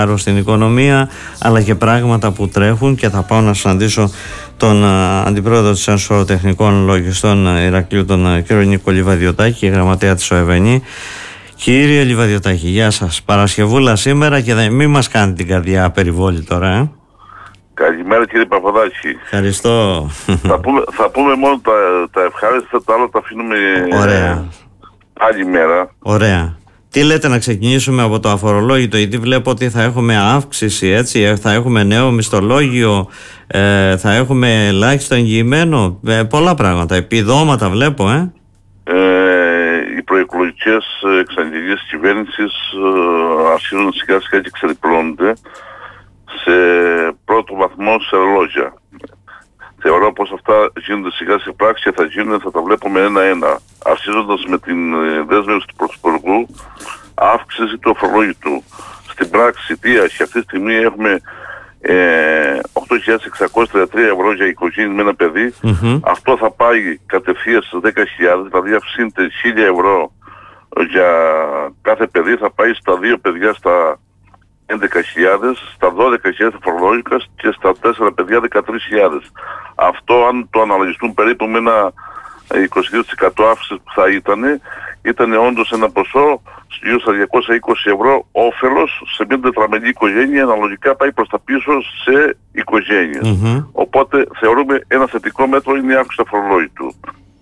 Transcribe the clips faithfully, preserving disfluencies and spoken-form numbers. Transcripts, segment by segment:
στην οικονομία, αλλά και πράγματα που τρέχουν, και θα πάω να συναντήσω τον uh, αντιπρόεδρο της Ενσωροτεχνικών Λογιστών Ηρακλείου, τον uh, κύριο Νίκο Λιβαδιωτάκη, και γραμματέα της ΟΕΒΕΝΗ. Κύριε Λιβαδιωτάκη, γεια σας. Παρασκευούλα σήμερα και μην μας κάνετε την καρδιά περιβόλη τώρα, ε. Καλημέρα κύριε Παπαδάκη. Ευχαριστώ. Θα πούμε, θα πούμε μόνο τα, τα ευχάριστα, τα άλλα τα αφήνουμε. Ωραία. Άλλη μέρα. Ωραία. Τι λέτε, να ξεκινήσουμε από το αφορολόγητο, γιατί βλέπω ότι θα έχουμε αύξηση, έτσι, θα έχουμε νέο μισθολόγιο, ε, θα έχουμε ελάχιστο εγγυημένο, ε, πολλά πράγματα, επιδόματα βλέπω, ε. ε οι προεκλογικές εξαγγελίες της κυβέρνησης ε, αρχίζουν σιγά σιγά και ξεδιπλώνονται σε πρώτο βαθμό σε λόγια. Θεωρώ πως αυτά γίνονται σιγά σε πράξη και θα γίνουν, θα τα βλέπουμε ένα-ένα. Αρχίζοντας με την δέσμευση του Πρωθυπουργού, αύξηση του αφορολόγητου. Στην πράξη, τι έχει, αυτή τη στιγμή έχουμε ε, οκτώ χιλιάδες εξακόσια τριάντα τρία ευρώ για οικογένεια με ένα παιδί. Mm-hmm. Αυτό θα πάει κατευθείαν στις δέκα χιλιάδες, δηλαδή αυξήνεται χίλια ευρώ για κάθε παιδί, θα πάει στα δύο παιδιά στα έντεκα χιλιάδες, στα δώδεκα χιλιάδες αφορολόγητα και στα τέσσερα παιδιά δεκατρείς χιλιάδες. Αυτό, αν το αναλογιστούν περίπου με ένα είκοσι δύο τοις εκατό αύξηση που θα ήταν, ήταν όντως ένα ποσό γύρω στα διακόσια είκοσι ευρώ όφελος σε μια τετραμελή οικογένεια, αναλογικά πάει προς τα πίσω σε οικογένειες. Mm-hmm. Οπότε θεωρούμε ένα θετικό μέτρο είναι η αύξηση του αφορολόγητου.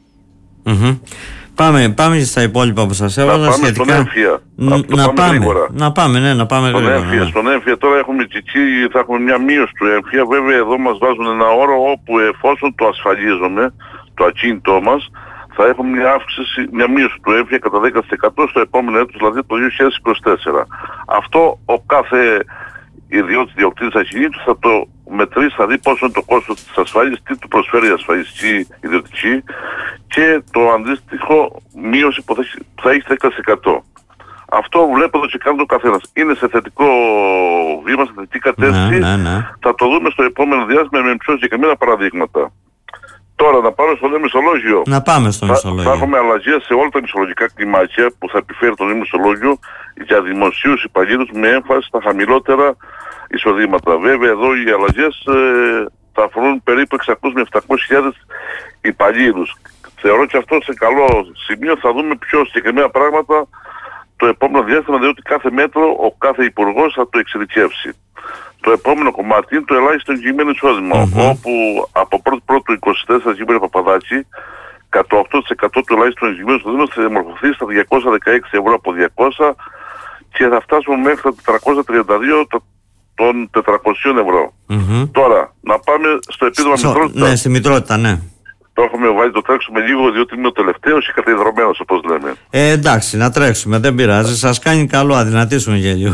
Mm-hmm. Πάμε, πάμε στα υπόλοιπα που σας έβαλα. Να πάμε σχετικά... στον έμφυα. Να, να, πάμε, γρήγορα. να πάμε, ναι, να πάμε στον γρήγορα. Έμφυα, ναι. Στον έμφυα τώρα έχουμε τσιτσί, θα έχουμε μια μείωση του έμφυα. Βέβαια εδώ μας βάζουν ένα όρο όπου εφόσον το ασφαλίζουμε, το ακίνητό μας, θα έχουμε μια αύξηση, μια μείωση του έμφυα κατά δέκα τοις εκατό στο επόμενο έτος, δηλαδή το δύο χιλιάδες είκοσι τέσσερα. Αυτό ο κάθε ιδιώτης διοκτήτης ακινήτου θα το μετρήσει, θα δει πόσο είναι το κόστος της ασφάλισης, τι του προσφέρει η ασφαλιστική ιδιωτική και το αντίστοιχο μείωση που θα έχει, θα έχει δέκα τοις εκατό. Αυτό βλέπω εδώ και κάνει το καθένας. Είναι σε θετικό βήμα, σε θετική κατεύθυνση. Ναι, ναι, ναι. Θα το δούμε στο επόμενο διάστημα με πιο συγκεκριμένα παραδείγματα. Τώρα να πάμε στο νέο μισθολόγιο. Να πάμε στο μισθολόγιο. Θα, θα έχουμε αλλαγές σε όλα τα μισθολογικά κλιμάκια που θα επιφέρει το νέο μισθολόγιο για δημοσίους υπαλλήλους με έμφαση στα χαμηλότερα εισοδήματα. Βέβαια εδώ οι αλλαγές ε, θα αφορούν περίπου εξακόσιες με επτακόσιες χιλιάδες υπαλλήλους. Θεωρώ και αυτό σε καλό σημείο, θα δούμε πιο συγκεκριμένα πράγματα το επόμενο διάστημα, διότι κάθε μέτρο ο κάθε υπουργός θα το εξειδικεύσει. Το επόμενο κομμάτι είναι το ελάχιστο εγγυημένο εισόδημα, mm-hmm. όπου από πρώτο πρώτο είκοσι τέσσερα, κύριε Παπαδάκη, κατά οκτώ τοις εκατό του ελάχιστου εγγυημένου εισοδήματος θα διαμορφωθεί στα διακόσια δεκαέξι ευρώ από διακόσια και θα φτάσουμε μέχρι τα τετρακόσια τριάντα δύο των τετρακόσια ευρώ. Mm-hmm. Τώρα, να πάμε στο επίδομα so, μητρότητα. Ναι, στη μητρότητα, ναι. Το έχουμε βάλει, το τρέξουμε λίγο, διότι είναι ο τελευταίος και καταϊδρωμένος, όπως λέμε. Ε, εντάξει, να τρέξουμε, δεν πειράζει. Σας κάνει καλό, αδυνατήσουμε για λίγο.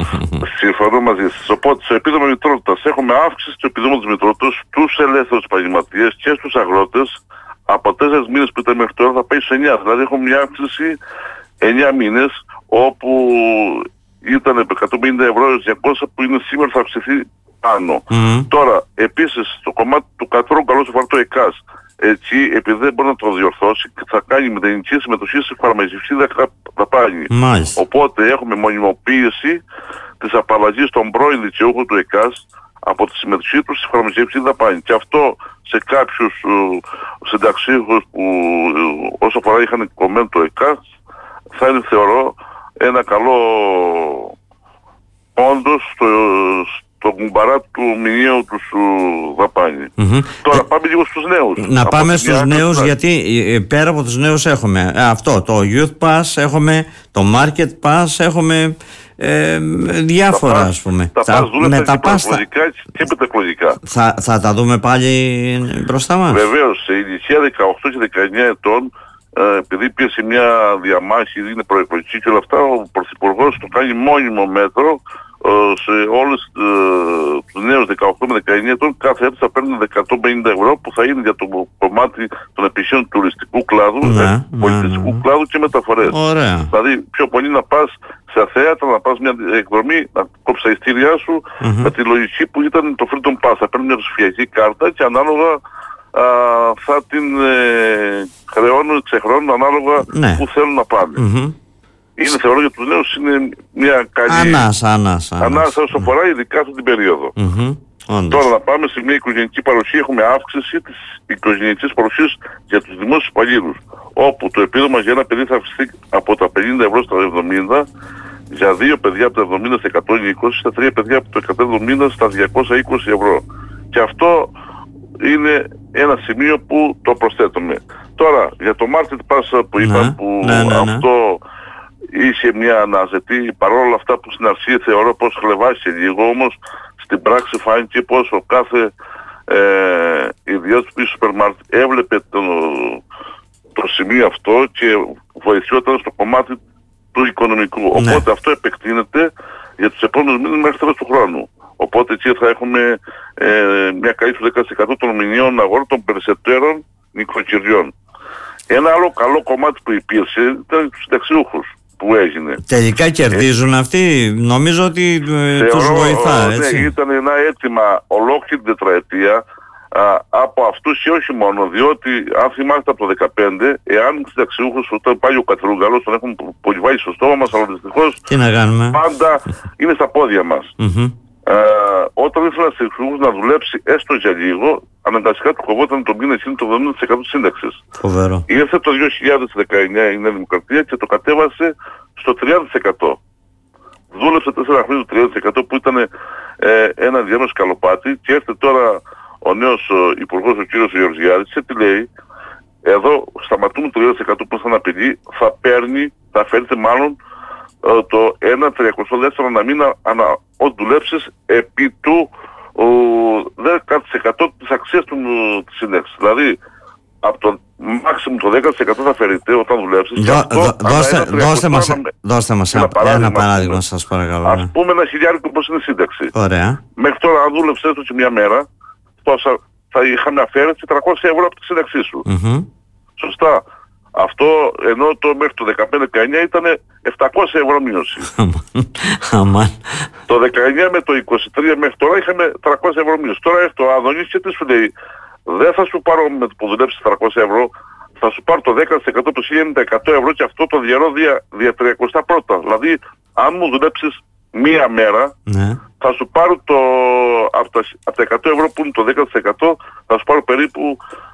Συμφωνώ μαζί σας. Οπότε, στο επίδομα μητρότητας έχουμε αύξηση του επιδόματος μητρότητας στους ελεύθερους επαγγελματίες και στους αγρότες. Από τέσσερις μήνες που ήταν μέχρι τώρα θα πάει σε εννιά. Δηλαδή, έχουμε μια αύξηση εννιά μήνες, όπου ήταν εκατόν πενήντα ευρώ έως διακόσια, που είναι σήμερα θα αυξηθεί πάνω. Mm-hmm. Τώρα, επίσης, το κομμάτι του κατρόγκου καλό στο φαρτό ΕΚΑΣ. Έτσι, επειδή δεν μπορεί να το διορθώσει, θα κάνει μηδενική συμμετοχή στη φαρμακευτική δαπάνη. Οπότε έχουμε μονιμοποίηση της απαλλαγής των πρώην δικαιούχων του ΕΚΑΣ από τη συμμετοχή του στη φαρμακευτική δαπάνη. Και αυτό σε κάποιους uh, συνταξίχους που uh, όσο φορά είχαν κομμένο το ΕΚΑΣ θα είναι, θεωρώ, ένα καλό όντως στο, το κουμπαρά του μηνιαίου του σου δαπάνη. Mm-hmm. Τώρα πάμε λίγο στους νέους. Να από πάμε στους νέους, να... γιατί πέρα από τους νέους έχουμε αυτό, το Youth Pass, έχουμε το Market Pass, έχουμε ε, διάφορα τα ας πούμε. Τα pass δούλευαν και προεκλογικά και μετεκλογικά. Θα, θα τα δούμε πάλι μπροστά μας. Βεβαίως, σε ηλικία δεκαοκτώ και δεκαεννιά ετών, ε, επειδή πίεσε μια διαμάχη, είναι προεκλογική και όλα αυτά, ο Πρωθυπουργός το κάνει μόνιμο μέτρο σε όλους ε, τους νέους δεκαοκτώ με δεκαεννιά ετών. Κάθε έτος θα παίρνουν εκατόν πενήντα ευρώ που θα είναι για το κομμάτι των επιχείρησεων του τουριστικού κλάδου, ναι, ε, πολιτιστικού ναι, ναι. κλάδου και μεταφορές. Ωραία. Δηλαδή πιο πολύ να πας σε θέατρα, να πας μια εκδρομή, να κόψεις τα ειστήριά σου mm-hmm. με τη λογική που ήταν το Freedom Pass. Θα παίρνουν μια ψηφιακή κάρτα και ανάλογα α, θα την ε, χρεώνουν, ξεχρώνουν ανάλογα ναι. που θέλουν να πάνε. Mm-hmm. είναι, θεωρώ για τους νέους είναι μια καλή ανάσα, ανάσα, ανάσα. ανάσα όσο αφορά ειδικά αυτή την περίοδο. Mm-hmm. Τώρα να πάμε σε μια οικογενειακή παρουσία. Έχουμε αύξηση της οικογενειακής παρουσίας για τους δημόσιους υπαλλήλους, όπου το επίδομα για ένα παιδί θα αυξηθεί από τα πενήντα ευρώ στα εβδομήντα, για δύο παιδιά από τα εβδομήντα στα εκατόν είκοσι, στα τρία παιδιά από τα εκατόν εβδομήντα στα διακόσια είκοσι ευρώ. Και αυτό είναι ένα σημείο που το προσθέτουμε. Τώρα για το Market Pass που είπα, ναι, που ναι, ναι, ναι. αυτό είχε μια αναζετή, παρόλα αυτά που στην αρχή θεωρώ πως χλεβάσει λίγο, όμως στην πράξη φάνηκε πως ο κάθε ε, ιδιώτης του σούπερ μάρκετ έβλεπε το, το σημείο αυτό και βοηθιόταν στο κομμάτι του οικονομικού. Ναι. Οπότε αυτό επεκτείνεται για τους επόμενους μήνες μέχρι τέλος του χρόνου. Οπότε εκεί θα έχουμε ε, μια καλή δέκα τοις εκατό των μηνιαίων αγορών των περισσότερων νοικοκυριών. Ένα άλλο καλό κομμάτι που υπήρξε ήταν τους συνταξιούχους που έγινε. Τελικά κερδίζουν ε, αυτοί. Νομίζω ότι ε, θεωρώ, τους βοηθά, έτσι. Ναι, ήταν ένα αίτημα ολόκληρη την τετραετία α, από αυτούς και όχι μόνο, διότι αν θυμάστε από το δεκαπέντε, εάν συνταξιούχους, όταν πάει ο Κατρούγκαλος, τον έχουν πολυβάει στο στόμα μας, αλλά δυστυχώς πάντα είναι στα πόδια μας. Mm-hmm. Ε, όταν ήθελα συνταξιούχους να δουλέψει έστω για λίγο, αναγκαστικά του κοβόταν το μήνα εκείνη το εβδομήντα τοις εκατό της σύνταξης. Φοβερό. Ήρθε το δύο χιλιάδες δεκαεννιά η Νέα Δημοκρατία και το κατέβασε στο τριάντα τοις εκατό. Δούλεψε τέσσερα χρόνια το τριάντα τοις εκατό που ήταν ε, ένα διάμεσο σκαλοπάτι, και έρθει τώρα ο νέος ο υπουργός, ο κύριος Γεωργιάδης, και τι λέει, εδώ σταματούμε το τριάντα τοις εκατό που ήταν απειλή, θα παίρνει, θα φέρετε μάλλον ε, το ένα τριακοστό δεύτερο να μήνα ανα ό,τι δουλέψεις επί του ο, δέκα τοις εκατό της αξίας του, της σύνταξης. Δηλαδή από το maximum το δέκα τοις εκατό θα φέρετε όταν δουλέψεις. Δώ, δώ, δώστε, δώστε, μας, με, δώστε μας ένα παράδειγμα, ένα παράδειγμα σας παρακαλώ. Ας πούμε ένα χιλιάρικο πως είναι σύνταξη. Ωραία. Μέχρι τώρα αν δούλεψες έστω και μια μέρα, τόσα θα είχαμε αφαίρεση τριακόσια ευρώ από τη σύνταξή σου. Mm-hmm. Σωστά. Αυτό ενώ το μέχρι το δεκαπέντε δεκαεννιά ήταν επτακόσια ευρώ μείωση. Αμάν. Το δεκαεννιά με το είκοσι τρία μέχρι τώρα είχαμε τριακόσια ευρώ μείωση. Τώρα έρθει ο Αδωνής και τι σου λέει, δεν θα σου πάρω με το που δουλέψεις τριακόσια ευρώ, θα σου πάρω το δέκα τοις εκατό το χίλια εκατό ευρώ και αυτό το διαρρώ δια, δια τριακόσια πρώτα. Δηλαδή αν μου δουλέψεις μία μέρα, ναι, θα σου πάρω το, από, τα, από τα εκατό ευρώ που είναι το δέκα τοις εκατό, θα σου πάρω περίπου